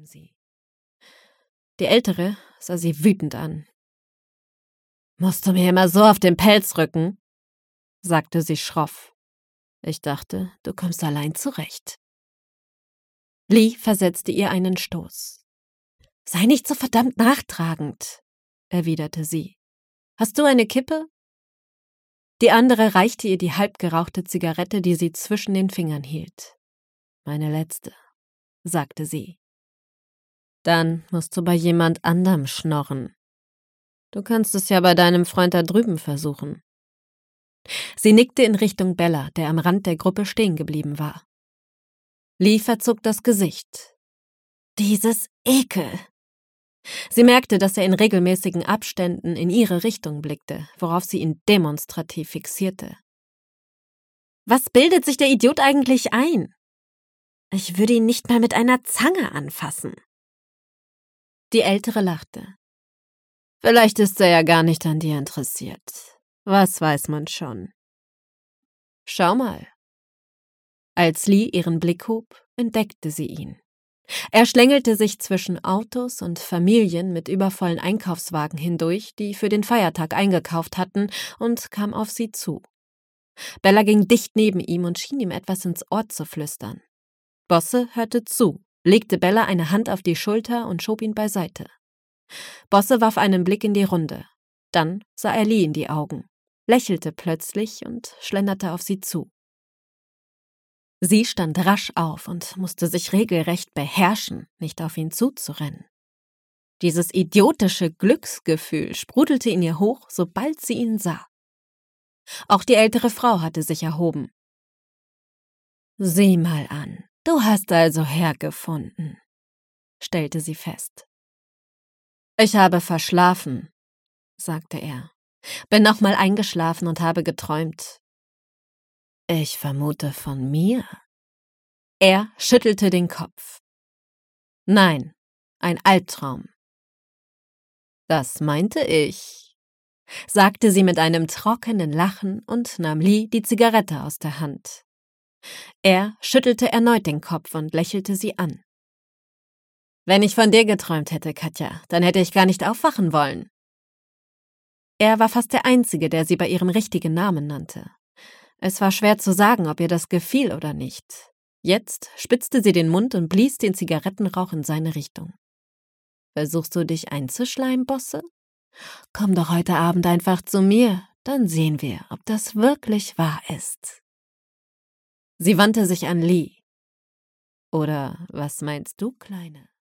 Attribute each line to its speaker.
Speaker 1: antworteten sie. Die Ältere sah sie wütend an. »Musst du mir immer so auf den Pelz rücken?«, sagte sie schroff. »Ich dachte, du kommst allein zurecht.« Lee versetzte ihr einen Stoß. »Sei nicht so verdammt nachtragend«, erwiderte sie. »Hast du eine Kippe?« Die andere reichte ihr die halbgerauchte Zigarette, die sie zwischen den Fingern hielt. »Meine letzte«, sagte sie. »Dann musst du bei jemand anderem schnorren. Du kannst es ja bei deinem Freund da drüben versuchen.« Sie nickte in Richtung Bella, der am Rand der Gruppe stehen geblieben war. Lee verzog das Gesicht. »Dieses Ekel!« Sie merkte, dass er in regelmäßigen Abständen in ihre Richtung blickte, worauf sie ihn demonstrativ fixierte. »Was bildet sich der Idiot eigentlich ein? Ich würde ihn nicht mal mit einer Zange anfassen.« Die Ältere lachte. »Vielleicht ist er ja gar nicht an dir interessiert. Was weiß man schon?« »Schau mal.« Als Lee ihren Blick hob, entdeckte sie ihn. Er schlängelte sich zwischen Autos und Familien mit übervollen Einkaufswagen hindurch, die für den Feiertag eingekauft hatten, und kam auf sie zu. Bella ging dicht neben ihm und schien ihm etwas ins Ohr zu flüstern. Bosse hörte zu, legte Bella eine Hand auf die Schulter und schob ihn beiseite. Bosse warf einen Blick in die Runde. Dann sah er Lee in die Augen, lächelte plötzlich und schlenderte auf sie zu. Sie stand rasch auf und musste sich regelrecht beherrschen, nicht auf ihn zuzurennen. Dieses idiotische Glücksgefühl sprudelte in ihr hoch, sobald sie ihn sah. Auch die ältere Frau hatte sich erhoben. »Sieh mal an, du hast also hergefunden«, stellte sie fest. »Ich habe verschlafen«, sagte er. »Bin nochmal eingeschlafen und habe geträumt.« »Ich vermute von mir.« Er schüttelte den Kopf. »Nein, ein Albtraum.« »Das meinte ich«, sagte sie mit einem trockenen Lachen und nahm Lee die Zigarette aus der Hand. Er schüttelte erneut den Kopf und lächelte sie an. »Wenn ich von dir geträumt hätte, Katja, dann hätte ich gar nicht aufwachen wollen.« Er war fast der Einzige, der sie bei ihrem richtigen Namen nannte. Es war schwer zu sagen, ob ihr das gefiel oder nicht. Jetzt spitzte sie den Mund und blies den Zigarettenrauch in seine Richtung. »Versuchst du dich einzuschleimen, Bosse? Komm doch heute Abend einfach zu mir, dann sehen wir, ob das wirklich wahr ist.« Sie wandte sich an Lee. »Oder was meinst du, Kleine?«